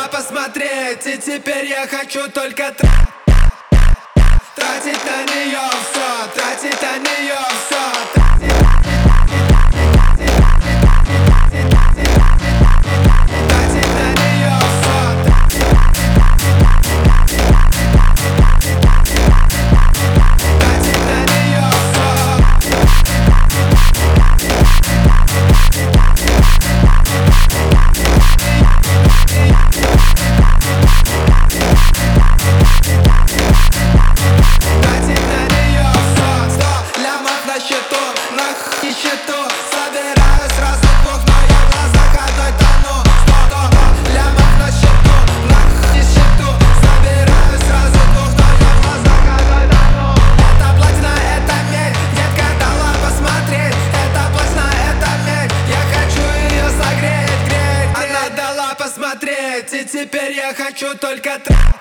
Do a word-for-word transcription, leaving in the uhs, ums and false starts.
дала посмотреть, и теперь я хочу только тра тратить на нее все, тратить на нее все. Собираю сразу двух, но я в глазах одной тону. Сто лямов на счету, нахуй не счету. Собираю сразу двух, но я в глазах одной тону. Это платина, это медь, детка дала посмотреть. Это платина, это медь, я хочу ее согреть, греть. Она дала посмотреть, и теперь я хочу только тра